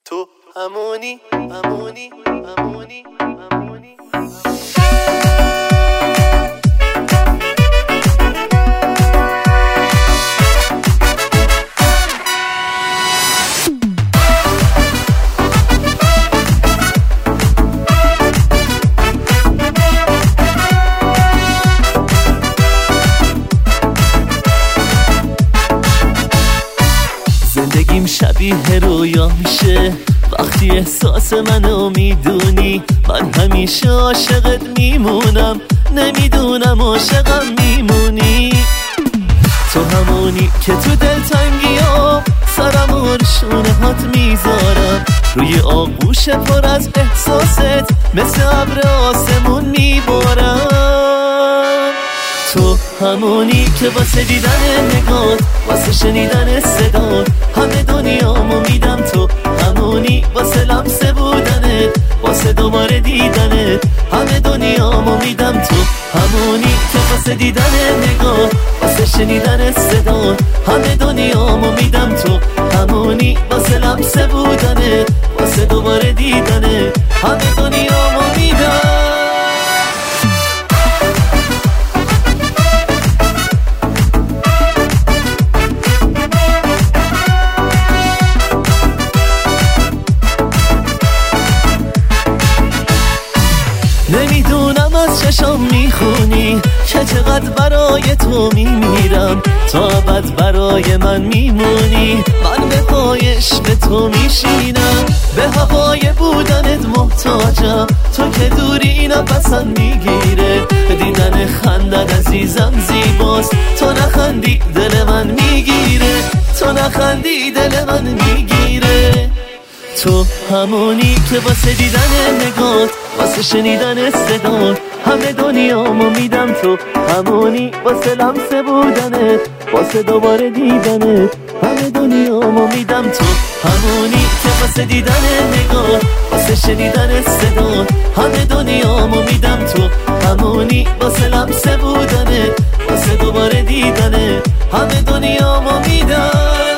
تو همونی همونی همونی همونی. زندگیم شبیه رویا میشه وقتی احساس منو میدونی. من همیشه عاشقت میمونم، نمیدونم عاشقم میمونی. تو همونی که تو دلتنگی ها سرمو شونه هات میذارم، روی آغوش پر از احساست مثل ابر آسمون میبارم. تو همونی که واسه دیدن نگات، واسه شنیدن صدات همه دنیامو میدم. تو همونی واسه لمس بودنت، واسه دوباره دیدنت همه دنیامو میدم. تو همونی که واسه دیدن نگات، واسه شنیدن صدات همه دنیامو میدم. تو همونی واسه لمس بودنت، واسه دوباره دیدنت همه دنیامو میدم. نمیدونم از چشم میخونی که چقدر برای تو میمیرم، تا ابد برای من میمونی. من به پای عشق تو میشینم، به هوای بودنت محتاجم. تو که دوری نفسم میگیره، دیدن خندت عزیزم زیباست. تو نخندی دل من میگیره، تو نخندی دل من میگیره. تو همونی که واسه دیدن نگات، واسه شنیدن صدات همه دنیامو میدم. تو همونی واسه لمس بودنت، واسه دوباره دیدنت همه دنیامو میدم. تو همونی که واسه دیدن نگات، واسه شنیدن صدات همه دنیامو میدم. تو همونی واسه لمس بودنت، واسه دوباره دیدنت همه دنیامو میدم.